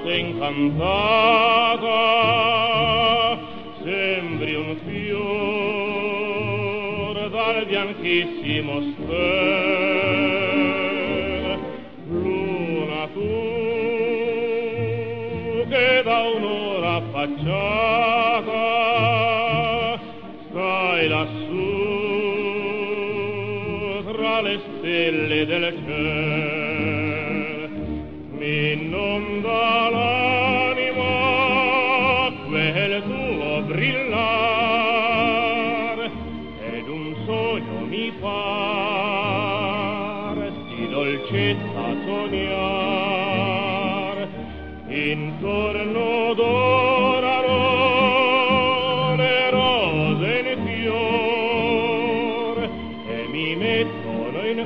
notte incantata, sembri un fior dal bianchissimo stel. Luna tu che da un'ora affacciata stai lassù tra le stelle del ciel, mi inonda l'anima quel tuo brillar, ed un sogno mi par di dolcezza sognar, intorno dorano le rose in fior e mi mettono in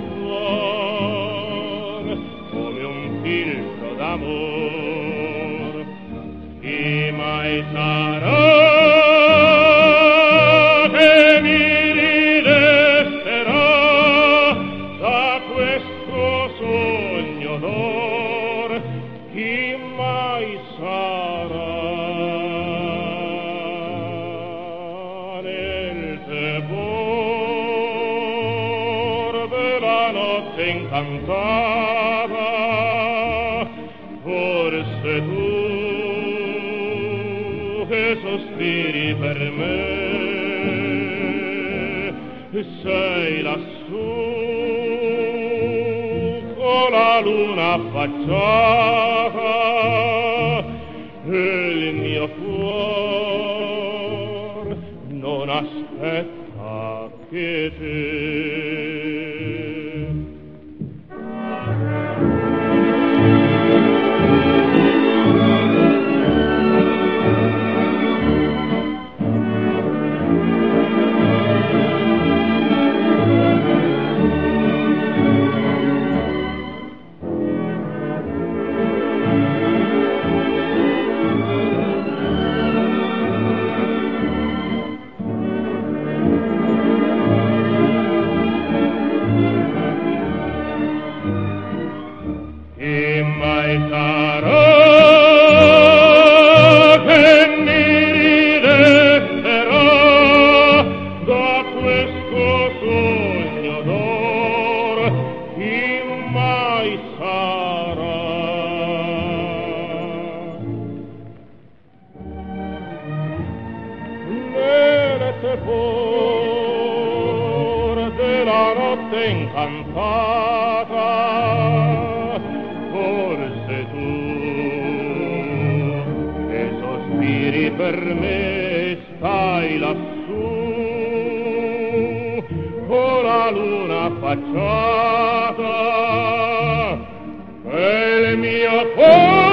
cuor come un filtro d'amor. Chi mai sarà che mi ridesterà da questo sogno d'or? Chi mai sarà nel tepor della notte incantata? Forse tu che sospiri per me sei lassù con la luna affacciata, e il mio cuor non aspetta che te. Mai sarà che mi ridesterà da questo sogno d'or? Chi mai sarà nel tepor della notte incantata? Forse tu che sospiri per me stai lassù con la luna affacciata, e il mio cuore